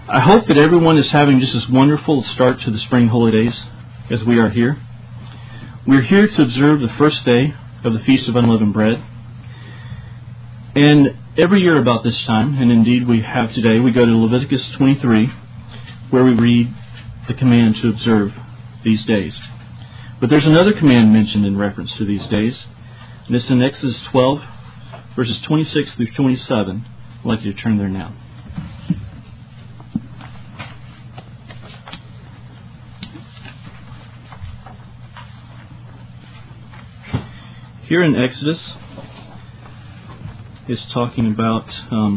I hope that everyone is having just as wonderful a start to the spring holy days as we are here. We're here to observe the first day of the Feast of Unleavened Bread. And every year about this time, and indeed we have today, we go to Leviticus 23, where we read the command to observe these days. But there's another command mentioned in reference to these days, and it's in Exodus 12, verses 26 through 27. I'd like you to turn there now. Here in Exodus, it's talking about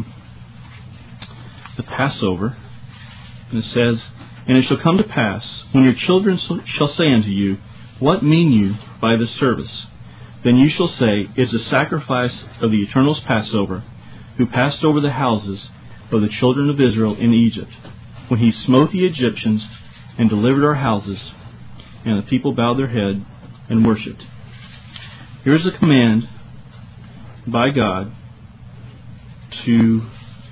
the Passover. And it says, "And it shall come to pass, when your children shall say unto you, What mean you by this service? Then you shall say, It is a sacrifice of the Eternal's Passover, who passed over the houses of the children of Israel in Egypt, when he smote the Egyptians and delivered our houses. And the people bowed their head and worshipped." Here is a command by God to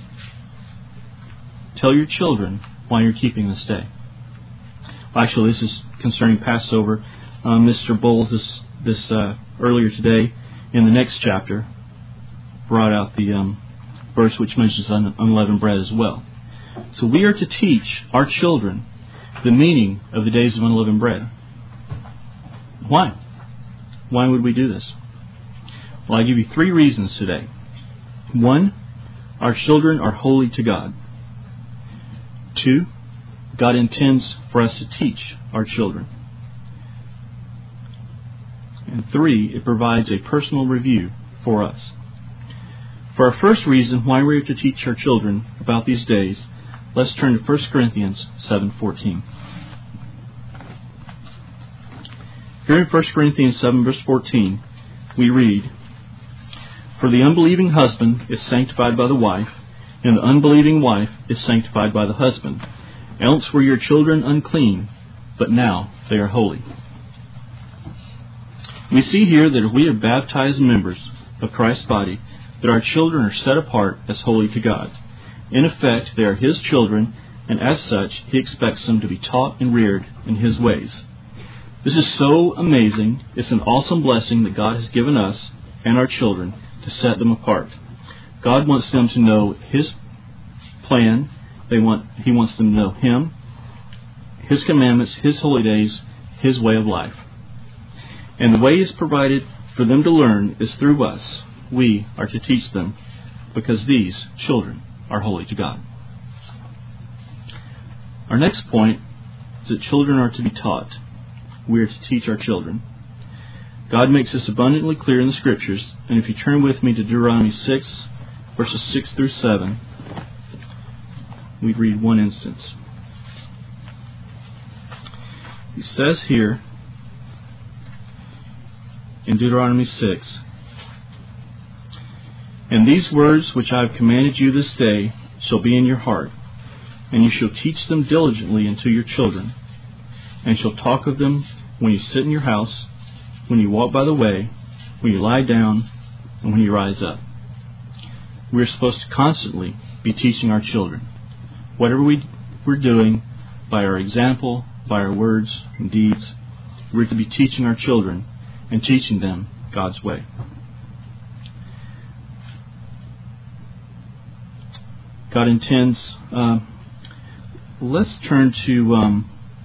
tell your children why you're keeping this day. Actually, this is concerning Passover. Mr. Bowles, this earlier today, in the next chapter, brought out the verse which mentions unleavened bread as well. So we are to teach our children the meaning of the days of unleavened bread. Why? Why would we do this? Well, I'll give you 3 reasons today. 1, our children are holy to God. 2, God intends for us to teach our children. And 3, it provides a personal review for us. For our first reason why we are to teach our children about these days, let's turn to 1 Corinthians 7:14. Here in 1 Corinthians 7, verse 14, we read, "For the unbelieving husband is sanctified by the wife, and the unbelieving wife is sanctified by the husband. Else were your children unclean, but now they are holy." We see here that if we are baptized members of Christ's body, that our children are set apart as holy to God. In effect, they are His children, and as such, He expects them to be taught and reared in His ways. This is so amazing. It's an awesome blessing that God has given us and our children to set them apart. God wants them to know His plan. He wants them to know Him, His commandments, His holy days, His way of life. And the way He has provided for them to learn is through us. We are to teach them, because these children are holy to God. Our next point is that children are to be taught. We are to teach our children. God makes this abundantly clear in the Scriptures, and if you turn with me to Deuteronomy 6, verses 6 through 7, we read one instance. He says here in Deuteronomy 6, "And these words which I have commanded you this day shall be in your heart, and you shall teach them diligently unto your children, and shall talk of them when you sit in your house, when you walk by the way, when you lie down, and when you rise up." We're supposed to constantly be teaching our children. Whatever we're doing, by our example, by our words and deeds, we're to be teaching our children and teaching them God's way. God intends... let's turn to...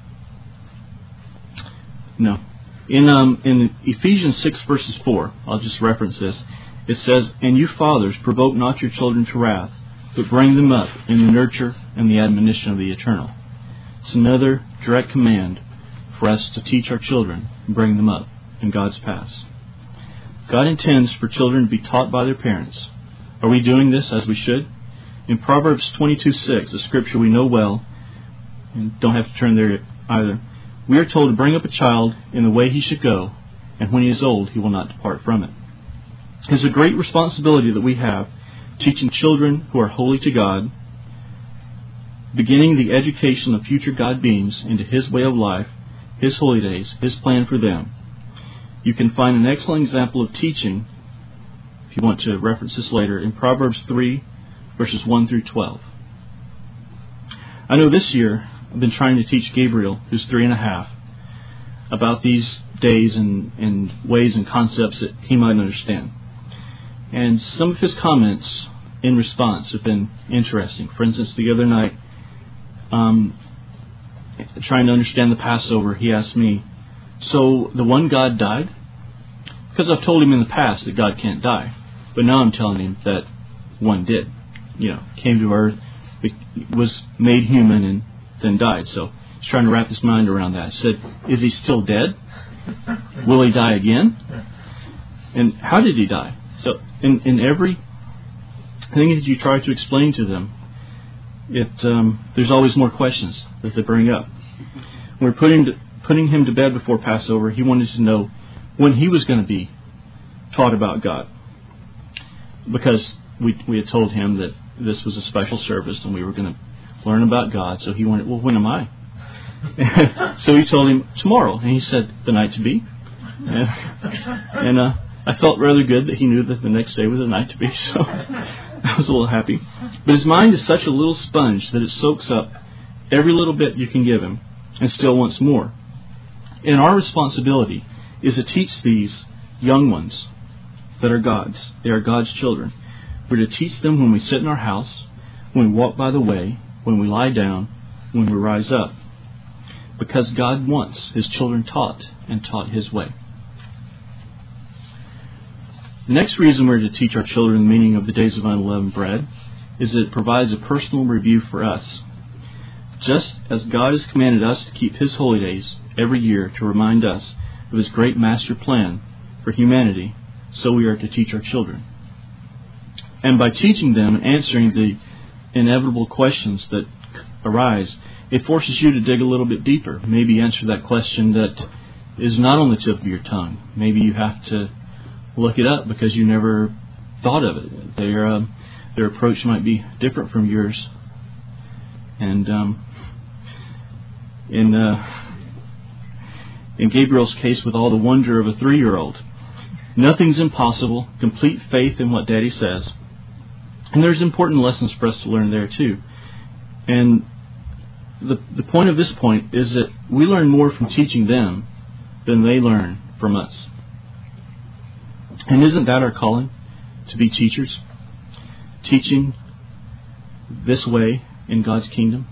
In Ephesians 6, verses 4, I'll just reference this. It says, "And you fathers, provoke not your children to wrath, but bring them up in the nurture and the admonition of the Eternal." It's another direct command for us to teach our children and bring them up in God's paths. God intends for children to be taught by their parents. Are we doing this as we should? In Proverbs 22:6, a scripture we know well, and don't have to turn there either, we are told to bring up a child in the way he should go, and when he is old, he will not depart from it. It is a great responsibility that we have, teaching children who are holy to God, beginning the education of future God beings into His way of life, His holy days, His plan for them. You can find an excellent example of teaching, if you want to reference this later, in Proverbs 3, verses 1 through 12. I know this year I've been trying to teach Gabriel, who's 3.5, about these days and ways and concepts that he might understand. And some of his comments in response have been interesting. For instance, the other night, trying to understand the Passover, he asked me, so the one God died? Because I've told him in the past that God can't die. But now I'm telling him that one did. Came to earth, was made human, and then died. So he's trying to wrap his mind around that. I said, is he still dead? Will he die again? And how did he die? So in every thing that you try to explain to them, there's always more questions that they bring up. When we're putting him to bed before Passover, he wanted to know when he was going to be taught about God. Because we had told him that this was a special service and we were going to learn about God. So he wanted, well, when am I? So he told him tomorrow. And he said, the night to be. And I felt rather good that he knew that the next day was the night to be. So I was a little happy. But his mind is such a little sponge that it soaks up every little bit you can give him and still wants more. And our responsibility is to teach these young ones that are God's. They are God's children. We're to teach them when we sit in our house, when we walk by the way, when we lie down, when we rise up. Because God wants His children taught and taught His way. The next reason we're to teach our children the meaning of the days of unleavened bread is that it provides a personal review for us. Just as God has commanded us to keep His holy days every year to remind us of His great master plan for humanity, so we are to teach our children. And by teaching them and answering the inevitable questions that arise, it forces you to dig a little bit deeper. Maybe answer that question that is not on the tip of your tongue. Maybe you have to look it up because you never thought of it. Their approach might be different from yours. And in Gabriel's case, with all the wonder of a 3-year-old, nothing's impossible. Complete faith in what Daddy says. And there's important lessons for us to learn there too. And the point of this point is that we learn more from teaching them than they learn from us. And isn't that our calling? To be teachers? Teaching this way in God's kingdom?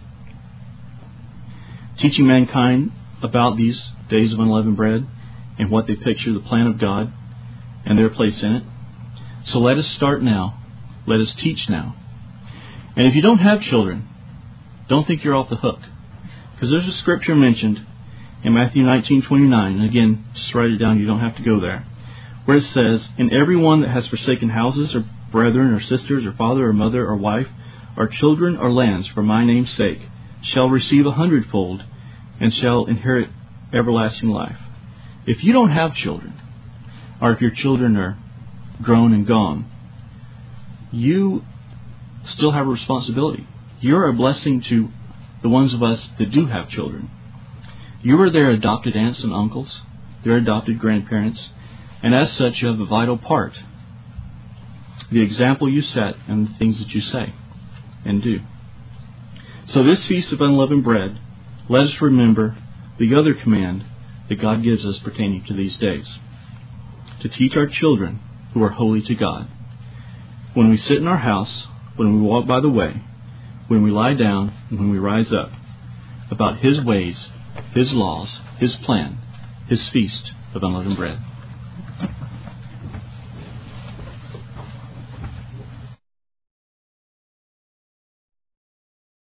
Teaching mankind about these days of unleavened bread and what they picture the plan of God and their place in it. So let us start now. Let us teach now. And if you don't have children, don't think you're off the hook. Because there's a scripture mentioned in Matthew 19:29. And again, just write it down. You don't have to go there. Where it says, and everyone that has forsaken houses or brethren or sisters or father or mother or wife or children or lands for my name's sake shall receive 100-fold and shall inherit everlasting life. If you don't have children, or if your children are grown and gone, you still have a responsibility. You're a blessing to the ones of us that do have children. You are their adopted aunts and uncles, their adopted grandparents, and as such you have a vital part. The example you set and the things that you say and do. So this Feast of Unleavened Bread, let us remember the other command that God gives us pertaining to these days. To teach our children who are holy to God. When we sit in our house, when we walk by the way, when we lie down, and when we rise up, about His ways, His laws, His plan, His Feast of Unleavened Bread.